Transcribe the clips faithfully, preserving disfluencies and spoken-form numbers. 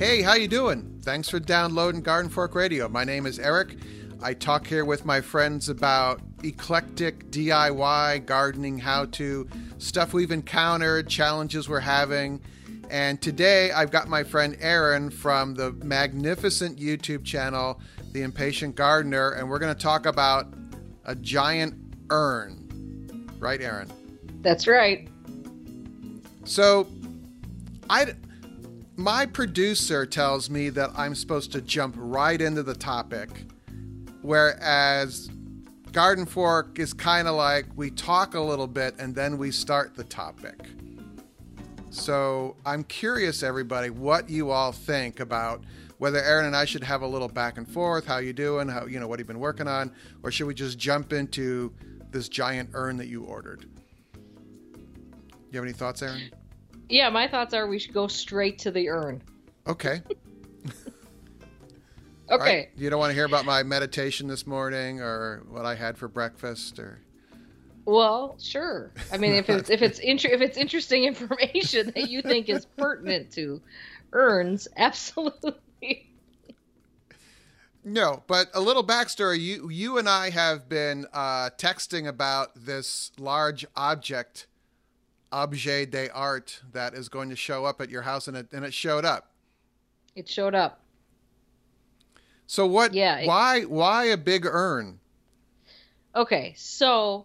Hey, how you doing? Thanks for downloading Garden Fork Radio. My name is Eric. I talk here with my friends about eclectic D I Y, gardening, how-to, stuff we've encountered, challenges we're having. And today I've got my friend Aaron from the magnificent YouTube channel, The Impatient Gardener, and we're going to talk about a giant urn. Right, Aaron? That's right. So, I, my producer tells me that I'm supposed to jump right into the topic, whereas Garden Fork is kind of like we talk a little bit and then we start the topic. So I'm curious, everybody, what you all think about whether Aaron and I should have a little back and forth. How you doing? How, you know, what have you been working on? Or should we just jump into this giant urn that you ordered? You have any thoughts, Aaron? Yeah, my thoughts are we should go straight to the urn. Okay. Okay. Right. You don't want to hear about my meditation this morning or what I had for breakfast, or? Well, sure. I mean, if it's if it's inter- if it's interesting information that you think is pertinent to urns, absolutely. No, but a little backstory. You you and I have been uh, texting about this large object, objet d'art, that is going to show up at your house, and it and it showed up. It showed up. So what? Yeah. It, why why a big urn? Okay, so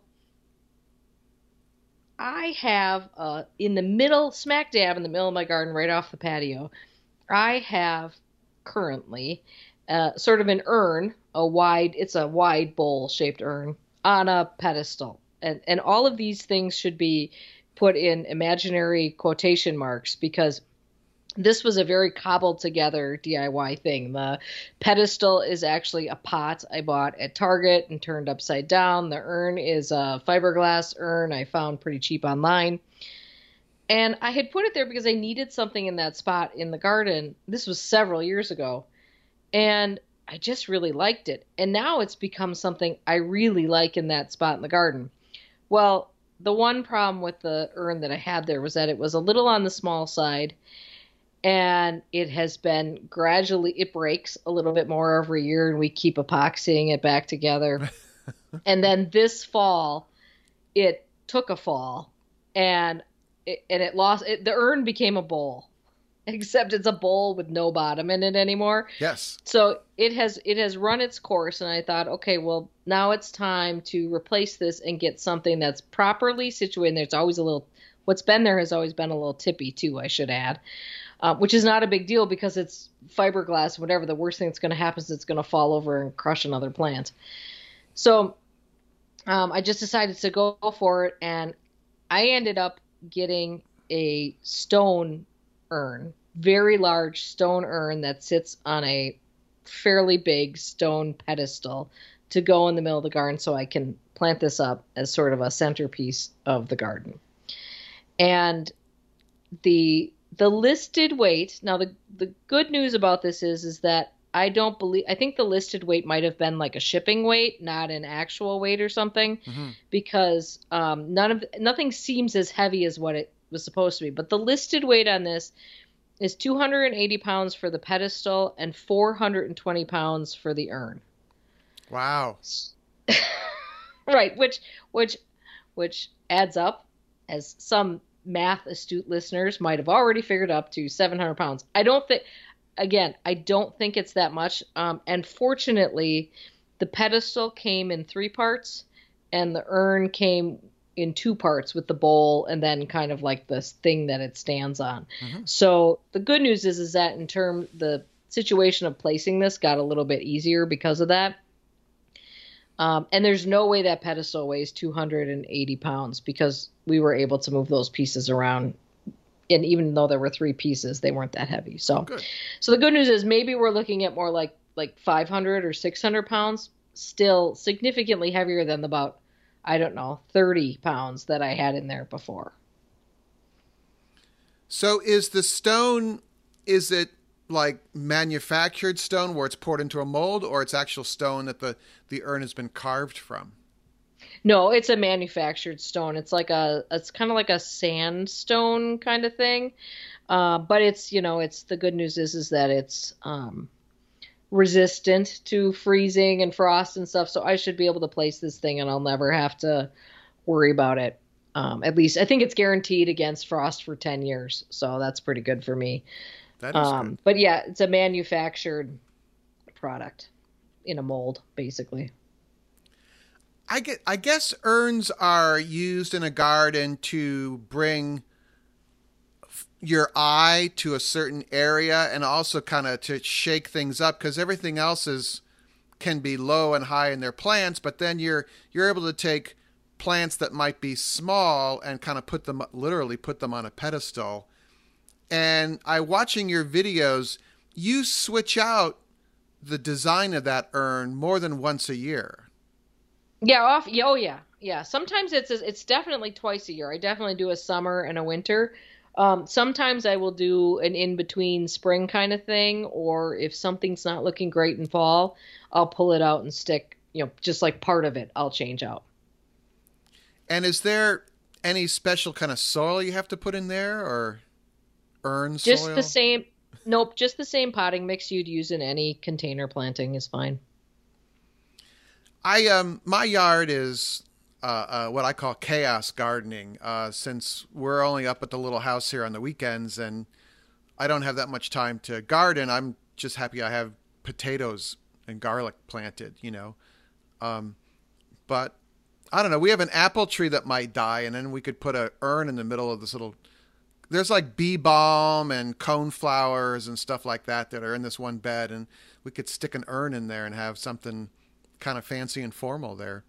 I have uh, in the middle, smack dab in the middle of my garden, right off the patio, I have currently uh, sort of an urn, a wide, it's a wide bowl shaped urn on a pedestal. And, and all of these things should be put in imaginary quotation marks because this was a very cobbled together D I Y thing. The pedestal is actually a pot I bought at Target and turned upside down. The urn is a fiberglass urn I found pretty cheap online. And I had put it there because I needed something in that spot in the garden. This was several years ago. And I just really liked it. And now it's become something I really like in that spot in the garden. Well, the one problem with the urn that I had there was that it was a little on the small side. And it has been gradually, it breaks a little bit more every year, and we keep epoxying it back together. And then this fall, it took a fall, and it, and it lost, it, the urn became a bowl, except it's a bowl with no bottom in it anymore. Yes. So it has, it has run its course, and I thought, okay, well, now it's time to replace this and get something that's properly situated. There's always a little, what's been there has always been a little tippy too, I should add. Uh, which is not a big deal because it's fiberglass, whatever. The worst thing that's going to happen is it's going to fall over and crush another plant. So um, I just decided to go for it, and I ended up getting a stone urn, very large stone urn that sits on a fairly big stone pedestal to go in the middle of the garden so I can plant this up as sort of a centerpiece of the garden. And the... The listed weight, now the, the good news about this is, is that I don't believe, I think the listed weight might have been like a shipping weight, not an actual weight or something, mm-hmm. because um, none of, nothing seems as heavy as what it was supposed to be. But the listed weight on this is two hundred eighty pounds for the pedestal and four hundred twenty pounds for the urn. Wow. Right. Which, which, which adds up as some math astute listeners might have already figured up to seven hundred pounds. I don't think, again, I don't think it's that much. Um, and fortunately, the pedestal came in three parts and the urn came in two parts with the bowl and then kind of like this thing that it stands on. Mm-hmm. So the good news is, is that in terms, the situation of placing this got a little bit easier because of that. Um, and there's no way that pedestal weighs two hundred eighty pounds because we were able to move those pieces around. And even though there were three pieces, they weren't that heavy. So, good. So the good news is maybe we're looking at more like, like five hundred or six hundred pounds, still significantly heavier than about, I don't know, thirty pounds that I had in there before. So is the stone, is it like manufactured stone where it's poured into a mold, or it's actual stone that the, the urn has been carved from? No, it's a manufactured stone. It's like a, it's kind of like a sandstone kind of thing. Uh, but it's, you know, it's the good news is is that it's um, resistant to freezing and frost and stuff. So I should be able to place this thing and I'll never have to worry about it. Um, at least I think it's guaranteed against frost for ten years. So that's pretty good for me. That is good. Um, but yeah, it's a manufactured product in a mold, basically. I get. I guess urns are used in a garden to bring f- your eye to a certain area, and also kind of to shake things up because everything else is can be low and high in their plants. But then you're you're able to take plants that might be small and kind of put them literally put them on a pedestal. And I watching your videos, you switch out the design of that urn more than once a year. Yeah, off. Yeah, oh yeah, yeah. Sometimes it's it's definitely twice a year. I definitely do a summer and a winter. Um, sometimes I will do an in between spring kind of thing, or if something's not looking great in fall, I'll pull it out and stick. You know, just like part of it, I'll change out. And is there any special kind of soil you have to put in there or urn Just the soil? same. Nope, just the same potting mix you'd use in any container planting is fine. I um my yard is uh, uh, what I call chaos gardening. Uh, since we're only up at the little house here on the weekends, and I don't have that much time to garden, I'm just happy I have potatoes and garlic planted. You know, um, but I don't know. We have an apple tree that might die, and then we could put a urn in the middle of this little. There's like bee balm and cone flowers and stuff like that that are in this one bed, and we could stick an urn in there and have something kind of fancy and formal there.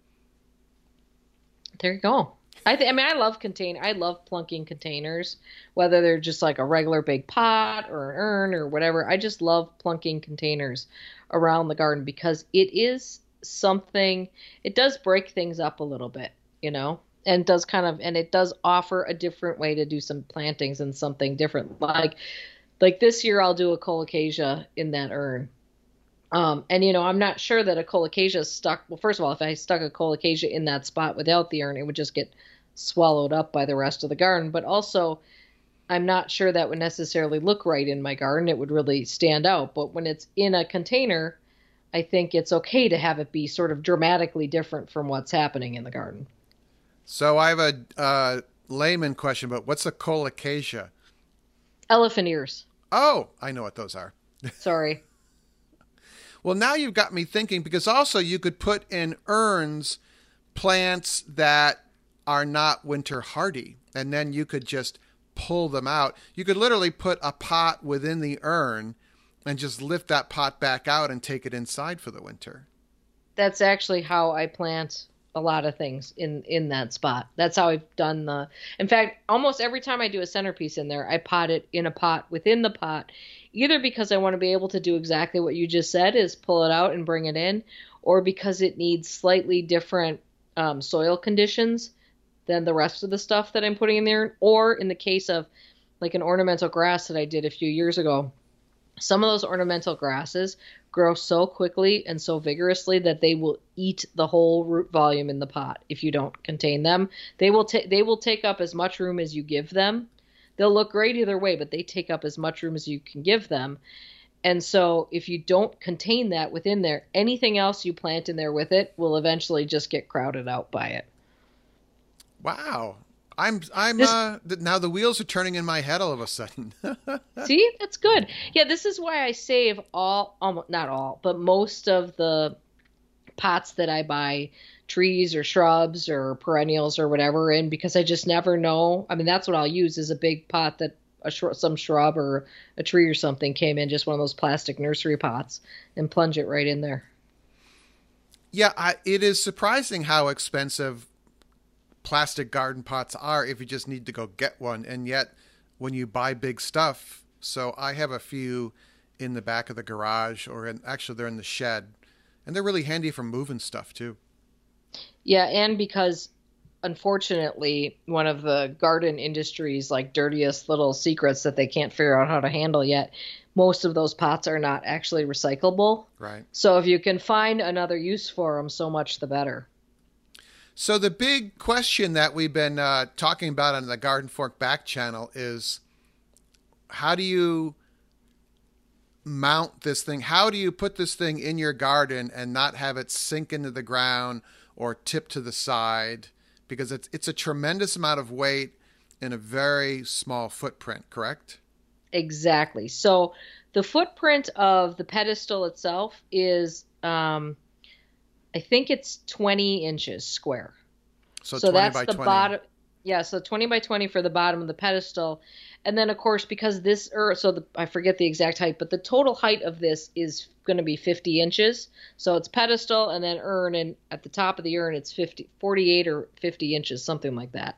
There you go. I think. I mean, I love contain. I love plunking containers, whether they're just like a regular big pot or an urn or whatever. I just love plunking containers around the garden because it is something. It does break things up a little bit, you know, and does kind of, and it does offer a different way to do some plantings and something different. Like, like this year, I'll do a colocasia in that urn. Um, and you know, I'm not sure that a colocasia stuck. Well, first of all, if I stuck a colocasia in that spot without the urn, it would just get swallowed up by the rest of the garden. But also, I'm not sure that would necessarily look right in my garden. It would really stand out. But when it's in a container, I think it's okay to have it be sort of dramatically different from what's happening in the garden. So I have a uh, layman question, but what's a colocasia? Elephant ears. Oh, I know what those are. Sorry. Well, now you've got me thinking because also you could put in urns plants that are not winter hardy, and then you could just pull them out. You could literally put a pot within the urn and just lift that pot back out and take it inside for the winter. That's actually how I plant a lot of things in in that spot. That's how I've done the. In fact, almost every time I do a centerpiece in there, I pot it in a pot within the pot, either because I want to be able to do exactly what you just said, is pull it out and bring it in, or because it needs slightly different um, soil conditions than the rest of the stuff that I'm putting in there. Or in the case of like an ornamental grass that I did a few years ago, some of those ornamental grasses grow so quickly and so vigorously that they will eat the whole root volume in the pot if you don't contain them. They will take they will take up as much room as you give them. They'll look great either way, but they take up as much room as you can give them. And so if you don't contain that within there, anything else you plant in there with it will eventually just get crowded out by it. Wow. I'm I'm This uh th- now the wheels are turning in my head all of a sudden. See, that's good. Yeah, this is why I save all, almost not all, but most of the pots that I buy trees or shrubs or perennials or whatever in, because I just never know. I mean, that's what I'll use is a big pot that a sh- some shrub or a tree or something came in, just one of those plastic nursery pots, and plunge it right in there. Yeah, I, it is surprising how expensive plastic garden pots are if you just need to go get one. And yet, when you buy big stuff, so I have a few in the back of the garage, or in, actually they're in the shed, and they're really handy for moving stuff too. Yeah, and because unfortunately, one of the garden industry's like dirtiest little secrets that they can't figure out how to handle yet, most of those pots are not actually recyclable. Right. So if you can find another use for them, so much the better. So the big question that we've been uh, talking about on the Garden Fork back channel is, how do you mount this thing? How do you put this thing in your garden and not have it sink into the ground or tip to the side? Because it's it's a tremendous amount of weight in a very small footprint, correct? Exactly. So the footprint of the pedestal itself is, um, I think it's twenty inches square. So, So twenty that's by the twenty. bottom. Yeah, so twenty by twenty for the bottom of the pedestal. And then, of course, because this, or so the, I forget the exact height, but the total height of this is going to be fifty inches. So it's pedestal and then urn, and at the top of the urn, it's fifty, forty-eight or fifty inches, something like that.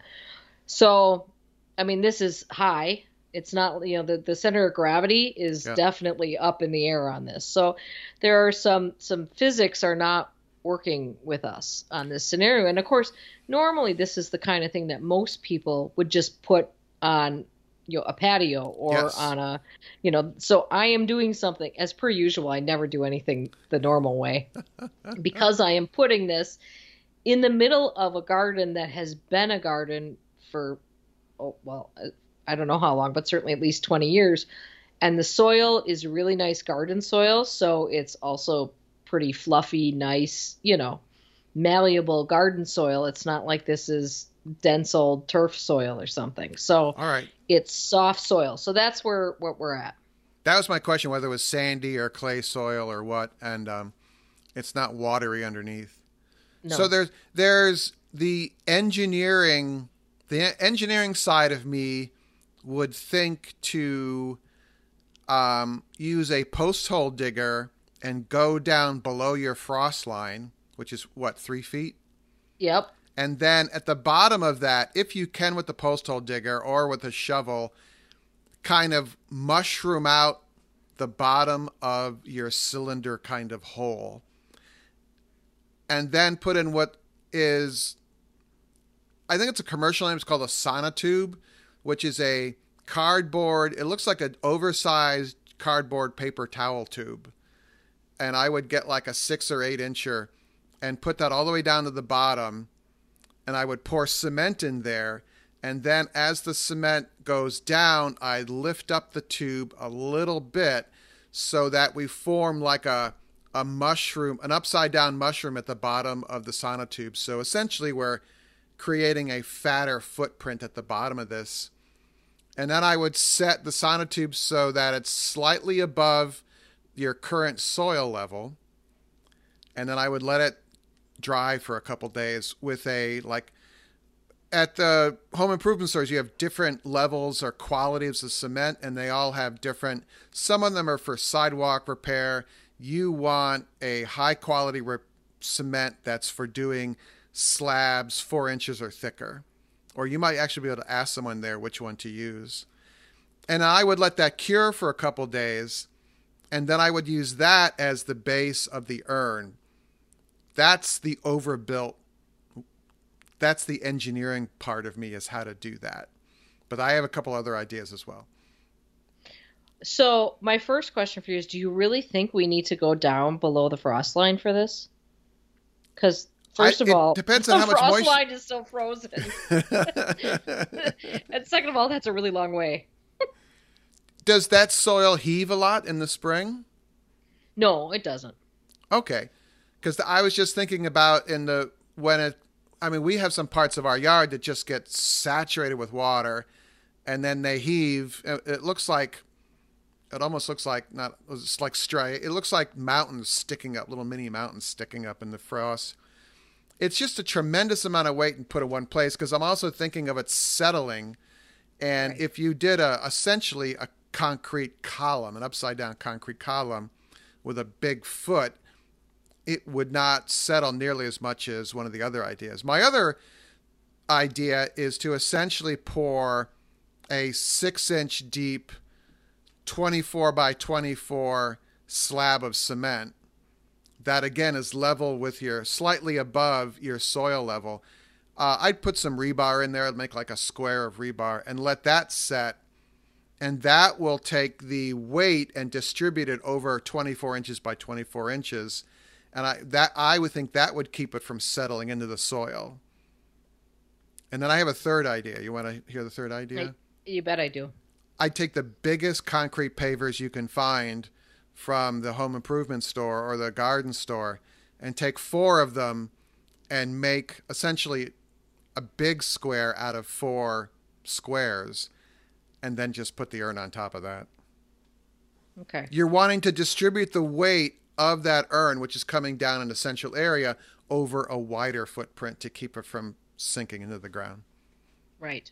So, I mean, this is high. It's not, you know, the, the center of gravity is Yeah. definitely up in the air on this. So there are some, some physics are not working with us on this scenario. And of course, normally this is the kind of thing that most people would just put on, you know, a patio or Yes. on a, you know, so I am doing something as per usual. I never do anything the normal way because I am putting this in the middle of a garden that has been a garden for, oh, well, I don't know how long, but certainly at least twenty years. And the soil is really nice garden soil. So it's also pretty fluffy, nice, you know, malleable garden soil. It's not like this is dense old turf soil or something. So All right. it's soft soil. So that's where what we're at. That was my question, whether it was sandy or clay soil or what, and um, it's not watery underneath. No. So there's there's the engineering, the engineering side of me would think to um, use a post hole digger and go down below your frost line, which is what, three feet? Yep. And then at the bottom of that, if you can with the post hole digger or with a shovel, kind of mushroom out the bottom of your cylinder kind of hole. And then put in what is, I think it's a commercial name, it's called a sonotube, which is a cardboard, it looks like an oversized cardboard paper towel tube. And I would get like a six or eight incher and put that all the way down to the bottom. And I would pour cement in there. And then as the cement goes down, I'd lift up the tube a little bit so that we form like a, a mushroom, an upside down mushroom at the bottom of the sonotube. So essentially we're creating a fatter footprint at the bottom of this. And then I would set the sonotube so that it's slightly above your current soil level. And then I would let it dry for a couple days with a, like, at the home improvement stores, you have different levels or qualities of cement, and they all have different, some of them are for sidewalk repair. You want a high quality re- cement that's for doing slabs four inches or thicker. Or you might actually be able to ask someone there which one to use. And I would let that cure for a couple days, and then I would use that as the base of the urn. That's the overbuilt, that's the engineering part of me, is how to do that. But I have a couple other ideas as well. So my first question for you is, do you really think we need to go down below the frost line for this? Because first I, of it all, depends the on how much frost moisture. line is still frozen. And second of all, that's a really long way. Does that soil heave a lot in the spring? No, it doesn't. Okay. Because I was just thinking about in the, when it, I mean, we have some parts of our yard that just get saturated with water and then they heave. It looks like, it almost looks like, not, it's like stray. It looks like mountains sticking up, little mini mountains sticking up in the frost. It's just a tremendous amount of weight and put in one place, because I'm also thinking of it settling. And Right. if you did a, essentially a concrete column, an upside down concrete column with a big foot, it would not settle nearly as much as one of the other ideas. My other idea is to essentially pour a six inch deep twenty-four by twenty-four slab of cement that again is level with your, slightly above your soil level. Uh, I'd put some rebar in there, make like a square of rebar, and let that set. And that will take the weight and distribute it over twenty-four inches by twenty-four inches. And I that I would think that would keep it from settling into the soil. And then I have a third idea. You want to hear the third idea? I, you bet I do. I take the biggest concrete pavers you can find from the home improvement store or the garden store and take four of them and make essentially a big square out of four squares and then just put the urn on top of that. Okay. You're wanting to distribute the weight of that urn, which is coming down in a central area, over a wider footprint to keep it from sinking into the ground. Right.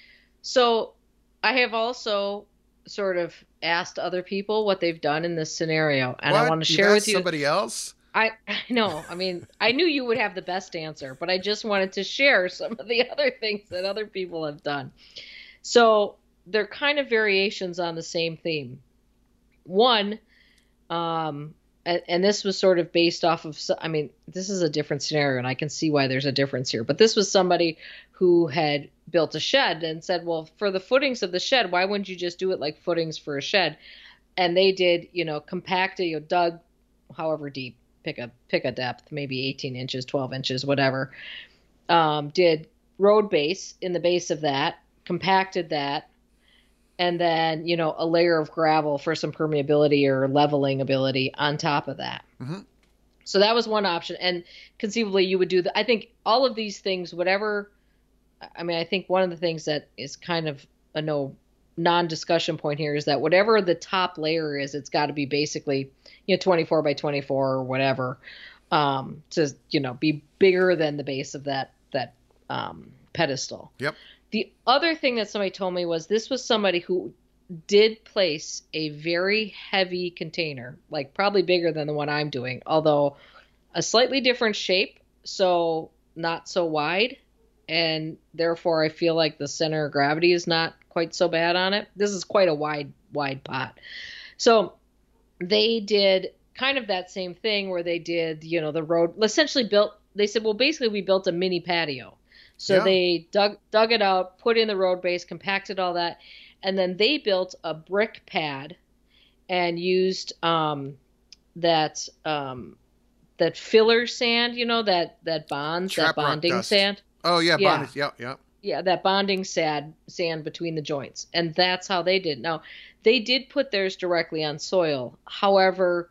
So I have also sort of asked other people what they've done in this scenario, and what? I want to You've share with you somebody else. I I know. I mean, I knew you would have the best answer, but I just wanted to share some of the other things that other people have done. So they're kind of variations on the same theme. One, um, and, and this was sort of based off of, I mean, this is a different scenario, and I can see why there's a difference here. But this was somebody who had built a shed and said, well, for the footings of the shed, why wouldn't you just do it like footings for a shed? And they did, you know, compacted, you know, dug however deep, pick a pick a depth, maybe eighteen inches, twelve inches, whatever. Um, did road base in the base of that, compacted that, and then, you know, a layer of gravel for some permeability or leveling ability on top of that. Mm-hmm. So that was one option. And conceivably you would do that. I think all of these things, whatever, I mean, I think one of the things that is kind of a no non-discussion point here is that whatever the top layer is, it's got to be basically, you know, twenty-four by twenty-four or whatever, um, to, you know, be bigger than the base of that, that, um, pedestal. Yep. The other thing that somebody told me was this was somebody who did place a very heavy container, like probably bigger than the one I'm doing, although a slightly different shape, so not so wide, and therefore I feel like the center of gravity is not quite so bad on it. This is quite a wide, wide pot. So they did kind of that same thing where they did, you know, the road, essentially built, they said, well, basically we built a mini patio. So yeah. they dug dug it out, put in the road base, compacted all that, and then they built a brick pad and used um, that um, that filler sand, you know, that that bonds, Trap that bonding rock dust. sand. Oh yeah, Yeah. bonded. Yeah, yeah. Yeah, that bonding sand sand between the joints, and that's how they did. Now, they did put theirs directly on soil. However,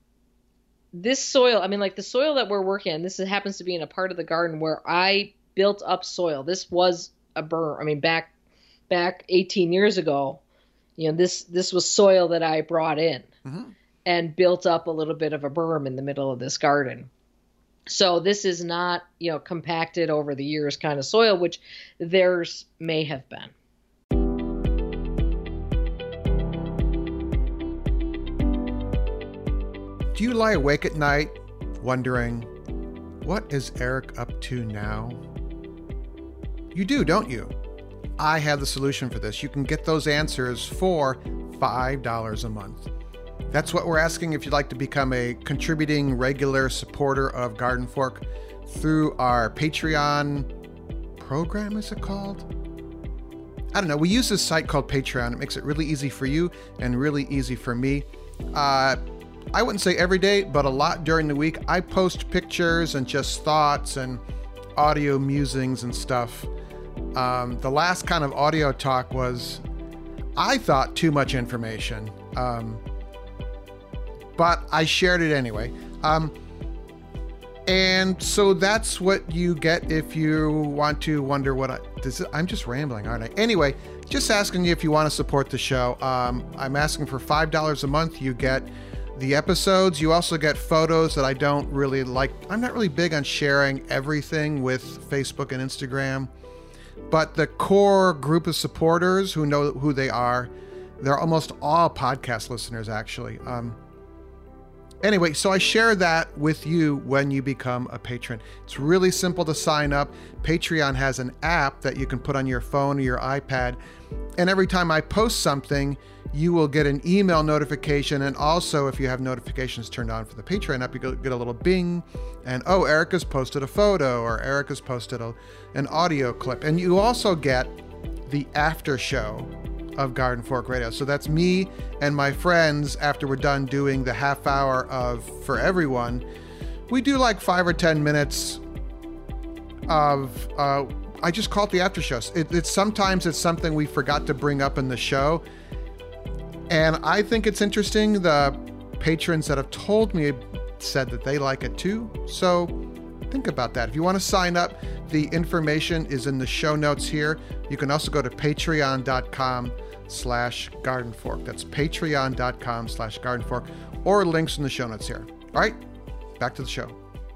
this soil, I mean, like the soil that we're working in, this happens to be in a part of the garden where I built up soil. This was a berm. I mean, back back eighteen years ago, you know, this this was soil that I brought in Mm-hmm. and built up a little bit of a berm in the middle of this garden. So this is not, you know, compacted over the years kind of soil, which theirs may have been. Do you lie awake at night wondering, what is Eric up to now? You do, don't you? I have the solution for this. You can get those answers for five dollars a month. That's what we're asking if you'd like to become a contributing regular supporter of Garden Fork through our Patreon program, is it called? I don't know. We use this site called Patreon. It makes it really easy for you and really easy for me. Uh, I wouldn't say every day, but a lot during the week. I post pictures and just thoughts and audio musings and stuff. Um, the last kind of audio talk was, I thought, too much information. Um, but I shared it anyway. Um, and so that's what you get if you want to wonder what I... This is, I'm just rambling, aren't I? Anyway, just asking you if you want to support the show. Um, I'm asking for five dollars a month. You get the episodes. You also get photos that I don't really like. I'm not really big on sharing everything with Facebook and Instagram. But the core group of supporters who know who they are, they're almost all podcast listeners, actually. Um, anyway, so I share that with you when you become a patron. It's really simple to sign up. Patreon has an app that you can put on your phone or your iPad. And every time I post something, you will get an email notification. And also, if you have notifications turned on for the Patreon app, you get a little bing. And, oh, Erica's posted a photo, or Erica's posted a, an audio clip. And you also get the after show of Garden Fork Radio. So that's me and my friends after we're done doing the half hour of For Everyone. We do like five or ten minutes of uh, I just call it the after shows. It, it's sometimes it's something we forgot to bring up in the show, and I think it's interesting. The patrons that have told me said that they like it too. So think about that. If you want to sign up, the information is in the show notes here. You can also go to patreon.com slash garden fork. That's patreon.com slash garden fork, or links in the show notes here. All right, back to the show.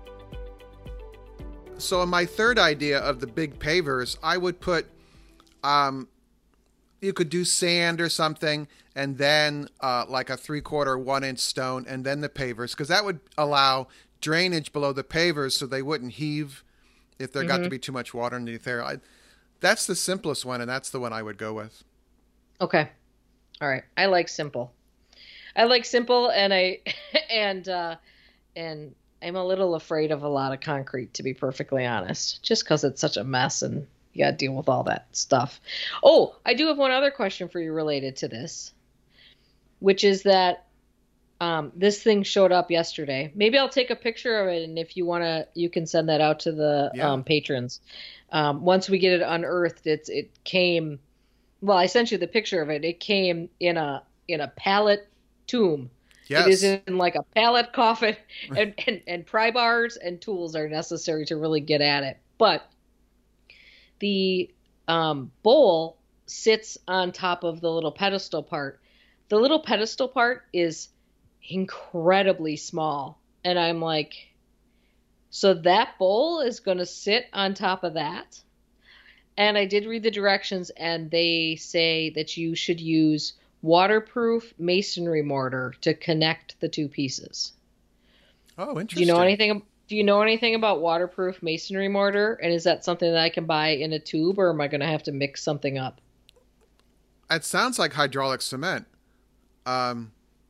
So in my third idea of the big pavers, I would put, um, you could do sand or something, and then uh, like a three quarter, one inch stone, and then the pavers, because that would allow drainage below the pavers so they wouldn't heave if there mm-hmm. got to be too much water underneath there. I, that's the simplest one, and that's the one I would go with. Okay. All right. I like simple. I like simple, and I, and, uh, and I'm a little afraid of a lot of concrete, to be perfectly honest, just because it's such a mess and you got to deal with all that stuff. Oh, I do have one other question for you related to this, which is that um, this thing showed up yesterday. Maybe I'll take a picture of it, and if you want to, you can send that out to the yeah. um, patrons. Um, once we get it unearthed, it's it came. Well, I sent you the picture of it. It came in a in a pallet tomb. Yes. It is in like a pallet coffin, and, and, and pry bars and tools are necessary to really get at it. But the um, bowl sits on top of the little pedestal part. The little pedestal part is incredibly small. And I'm like, so that bowl is going to sit on top of that? And I did read the directions, and they say that you should use waterproof masonry mortar to connect the two pieces. Oh, interesting. Do you know anything? Do you know anything about waterproof masonry mortar? And is that something that I can buy in a tube, or am I going to have to mix something up? It sounds like hydraulic cement. Um,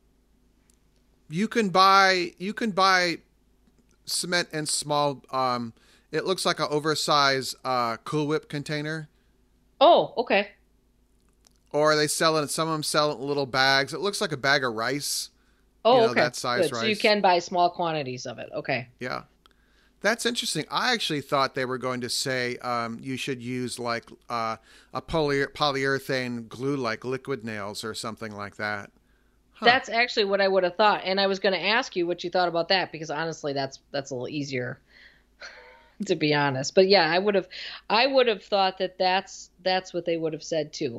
you can buy you can buy cement in small. Um, it looks like an oversized uh, Cool Whip container. Oh, okay. Or they sell it, some of them sell it in little bags. It looks like a bag of rice. Oh, you know, okay. That size Good. rice. So you can buy small quantities of it. Okay. Yeah. That's interesting. I actually thought they were going to say um, you should use like uh, a poly- polyurethane glue, like Liquid Nails or something like that. Huh. That's actually what I would have thought. And I was going to ask you what you thought about that, because honestly, that's that's a little easier, to be honest. But yeah, I would have I would have thought that that's that's what they would have said too.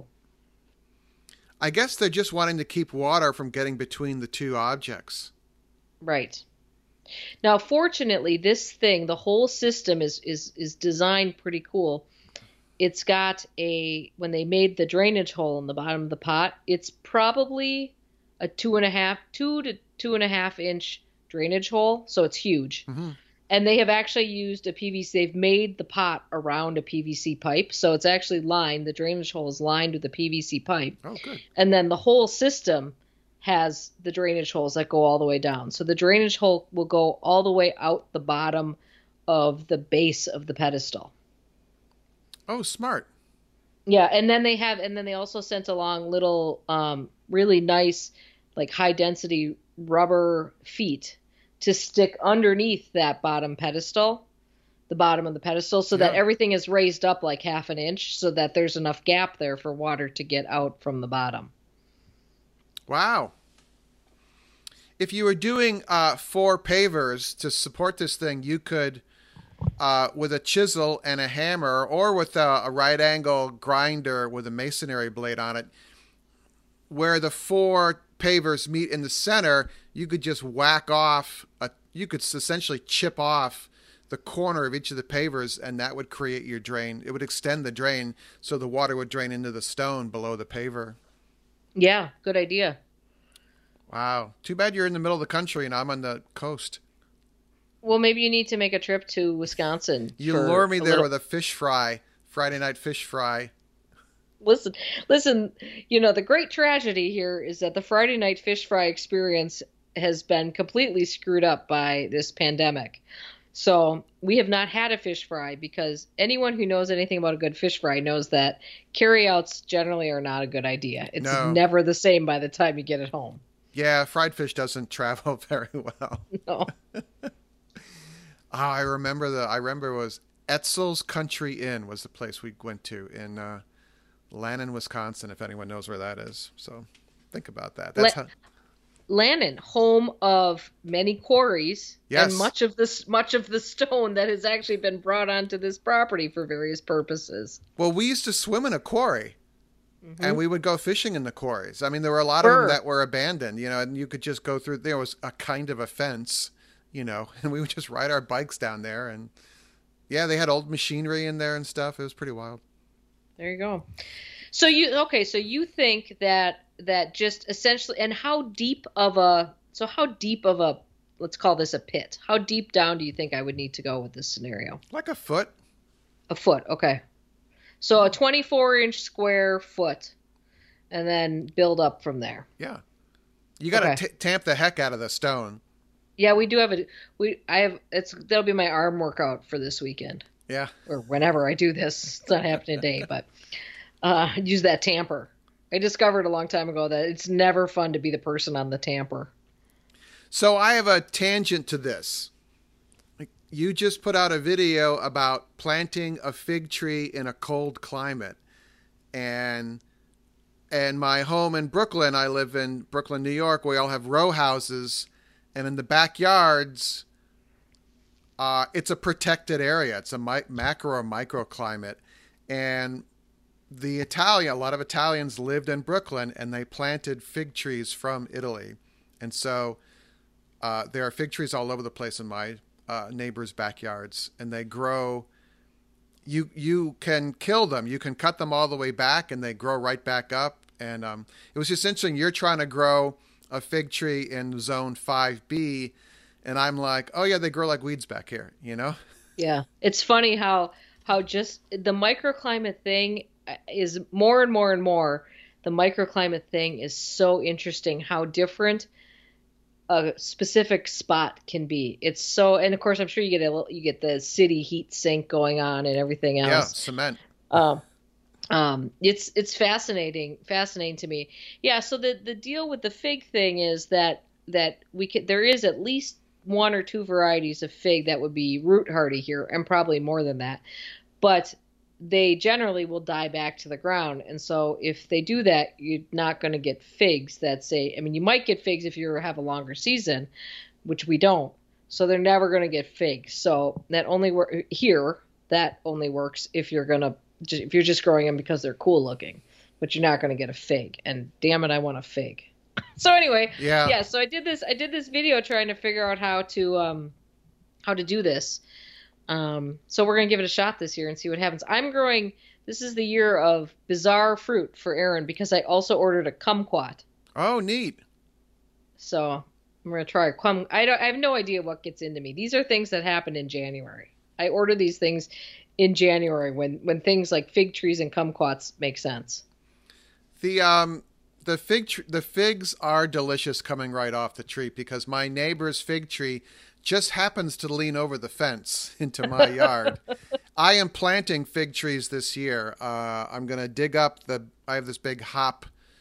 I guess they're just wanting to keep water from getting between the two objects. Right. Now, fortunately, this thing, the whole system is is is designed pretty cool. It's got a, when they made the drainage hole in the bottom of the pot, it's probably a two and a half, two to two and a half inch drainage hole. So it's huge. Mm-hmm. And they have actually used a P V C. They've made the pot around a P V C pipe. So it's actually lined. The drainage hole is lined with a P V C pipe. Oh, good. And then the whole system has the drainage holes that go all the way down. So the drainage hole will go all the way out the bottom of the base of the pedestal. Oh, smart. Yeah. And then they have, and then they also sent along little, um, really nice, like high density rubber feet to stick underneath that bottom pedestal, the bottom of the pedestal, so yeah. that everything is raised up like half an inch so that there's enough gap there for water to get out from the bottom. Wow. If you were doing uh, four pavers to support this thing, you could, uh, with a chisel and a hammer, or with a, a right angle grinder with a masonry blade on it, where the four pavers meet in the center, you could just whack off, a, you could essentially chip off the corner of each of the pavers, and that would create your drain. It would extend the drain so the water would drain into the stone below the paver. Yeah, good idea. Wow. Too bad you're in the middle of the country and I'm on the coast. Well, maybe you need to make a trip to Wisconsin. You lure me there little... with a fish fry, Friday night fish fry. Listen, listen, you know, the great tragedy here is that the Friday night fish fry experience has been completely screwed up by this pandemic. So we have not had a fish fry, because anyone who knows anything about a good fish fry knows that carryouts generally are not a good idea. It's no. never the same by the time you get it home. Yeah, fried fish doesn't travel very well. No. Oh, I remember the. I remember it was Etzel's Country Inn was the place we went to in uh, Lannon, Wisconsin, if anyone knows where that is. So think about that. That's La- how. Lannon, home of many quarries, Yes. and much of this much of the stone that has actually been brought onto this property for various purposes. Well, we used to swim in a quarry. Mm-hmm. And we would go fishing in the quarries. I mean, there were a lot Burr. of them that were abandoned, you know, and you could just go through. There was a kind of a fence, you know, and we would just ride our bikes down there. And yeah, they had old machinery in there and stuff. It was pretty wild. There you go. So you okay? So you think that that just essentially, and how deep of a so how deep of a let's call this a pit? How deep down do you think I would need to go with this scenario? Like a foot. A foot, okay. So a twenty-four inch square foot, and then build up from there. Yeah. You got to Okay. t- tamp the heck out of the stone. Yeah, we do have a we. I have it's that'll be my arm workout for this weekend Yeah. or whenever I do this. It's not happening today, but uh, use that tamper. I discovered a long time ago that it's never fun to be the person on the tamper. So I have a tangent to this. Like, you just put out a video about planting a fig tree in a cold climate. And and my home in Brooklyn, I live in Brooklyn, New York, we all have row houses. And in the backyards, uh, it's a protected area. It's a mi- macro or microclimate. And the Italian, a lot of Italians lived in Brooklyn, and they planted fig trees from Italy. And so uh, there are fig trees all over the place in my uh, neighbors' backyards, and they grow. You you can kill them. You can cut them all the way back, and they grow right back up. And um, it was just interesting. You're trying to grow a fig tree in zone five B, and I'm like, oh yeah, they grow like weeds back here, you know? Yeah, it's funny how how just the microclimate thing is more and more and more. The microclimate thing is so interesting. How different a specific spot can be. It's so, and of course, I'm sure you get a you get the city heat sink going on and everything Yeah, else. cement. Um, um, it's it's fascinating, fascinating to me. Yeah. So the the deal with the fig thing is that that we could there is at least one or two varieties of fig that would be root hardy here, and probably more than that. But they generally will die back to the ground, and so if they do that, you're not going to get figs that say. I mean, you might get figs if you have a longer season, which we don't. So they're never going to get figs. So that only work here. That only works if you're gonna if you're just growing them because they're cool looking, but you're not going to get a fig. And damn it, I want a fig. So anyway, Yeah. yeah. So I did this. I did this video trying to figure out how to um how to do this. Um, so we're gonna give it a shot this year and see what happens. I'm growing. This is the year of bizarre fruit for Aaron because I also ordered a kumquat. Oh, neat. So I'm gonna try a kum. I don't. I have no idea what gets into me. These are things that happen in January. I order these things in January when when things like fig trees and kumquats make sense. The um the fig tr- the figs are delicious coming right off the tree because my neighbor's fig tree just happens to lean over the fence into my yard. I am planting fig trees this year. Uh, I'm going to dig up the, I have this big hop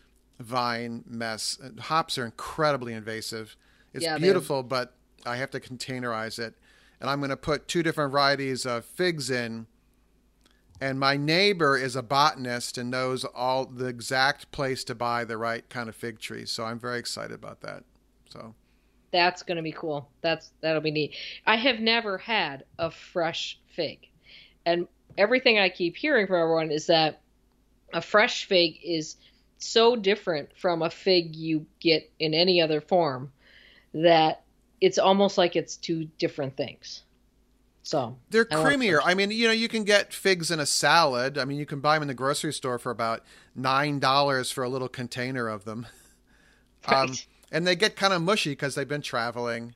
vine mess. Hops are incredibly invasive. It's Yeah, they- beautiful, but I have to containerize it. And I'm going to put two different varieties of figs in. And my neighbor is a botanist and knows all the exact place to buy the right kind of fig trees. So I'm very excited about that. So. That's going to be cool. That's that'll be neat. I have never had a fresh fig. And everything I keep hearing from everyone is that a fresh fig is so different from a fig you get in any other form that it's almost like it's two different things. So they're I want creamier. fresh. I mean, you know, you can get figs in a salad. I mean, you can buy them in the grocery store for about nine dollars for a little container of them. Um, Right. and they get kind of mushy because they've been traveling,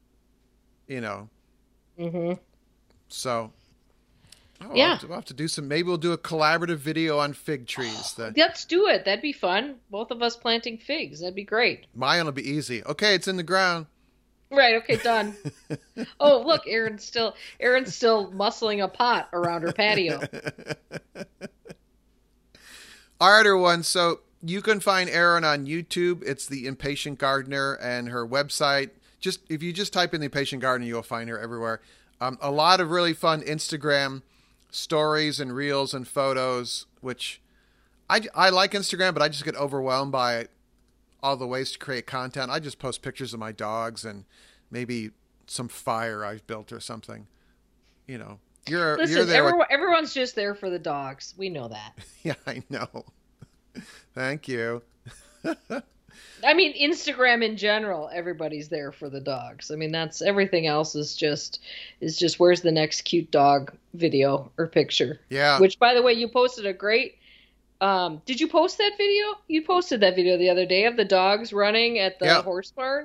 you know. Mm-hmm. So, oh, I'll, Yeah. have to, we'll have to do some. Maybe we'll do a collaborative video on fig trees. The, Let's do it. That'd be fun. Both of us planting figs. That'd be great. mine will be easy. Okay, it's in the ground. Right. Okay. Done. Oh, look, Erin's still Erin's still muscling a pot around her patio. Harder one. So you can find Erin on YouTube. It's the Impatient Gardener, and her website. Just if you just type in the Impatient Gardener, you'll find her everywhere. Um, a lot of really fun Instagram stories and reels and photos, which I, I like Instagram, but I just get overwhelmed by all the ways to create content. I just post pictures of my dogs and maybe some fire I've built or something. You know, you're Listen, you're there. everyone, with... everyone's just there for the dogs. We know that. Yeah, I know. Thank you. I mean, Instagram in general, everybody's there for the dogs. I mean, that's everything else is just is just where's the next cute dog video or picture? Yeah. Which, by the way, you posted a great. Um, did you post that video? You posted that video the other day of the dogs running at the yeah. horse barn.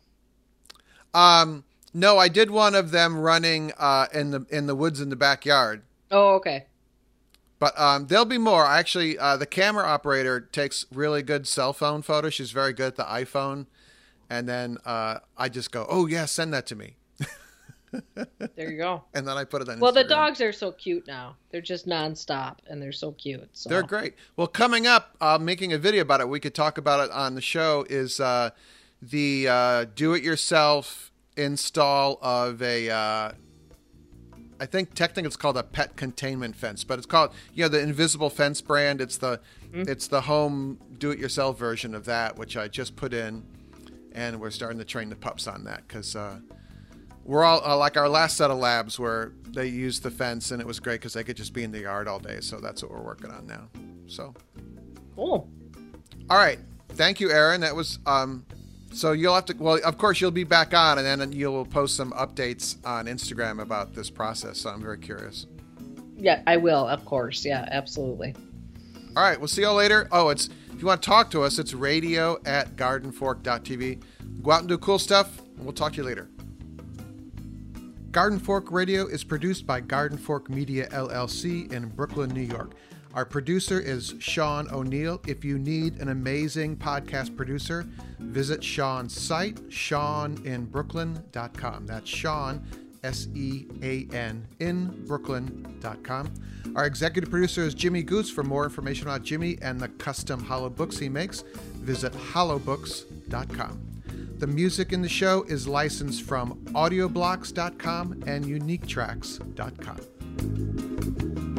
Um, no, I did one of them running uh, in the in the woods in the backyard. Oh, okay. But um, there'll be more. Actually, uh, the camera operator takes really good cell phone photos. She's very good at the iPhone. And then uh, I just go, oh, yeah, send that to me. There you go. And then I put it on Well, Instagram. the dogs are so cute now. They're just nonstop, and they're so cute. So. They're great. Well, coming up, uh, making a video about it, we could talk about it on the show, is uh, the uh, do-it-yourself install of a... Uh, I think technically it's called a pet containment fence, but it's called, you know, the Invisible Fence brand. It's the mm-hmm. it's the home do-it-yourself version of that, which I just put in, and we're starting to train the pups on that because uh, we're all uh, like our last set of labs where they used the fence, and it was great because they could just be in the yard all day. So that's what we're working on now. So cool. All right, thank you, Erin. That was um. So you'll have to, well, of course, you'll be back on, and then you'll post some updates on Instagram about this process. So I'm very curious. Yeah, I will, of course. Yeah, absolutely. All right, we'll see you later. Oh, it's if you want to talk to us, it's radio at garden fork dot t v. Go out and do cool stuff, and we'll talk to you later. Garden Fork Radio is produced by Garden Fork Media, L L C in Brooklyn, New York. Our producer is Sean O'Neill. If you need an amazing podcast producer, visit Sean's site, sean in brooklyn dot com. That's Sean, S E A N, in brooklyn dot com. Our executive producer is Jimmy Goose. For more information about Jimmy and the custom hollow books he makes, visit hollow books dot com. The music in the show is licensed from audioblocks dot com and unique tracks dot com.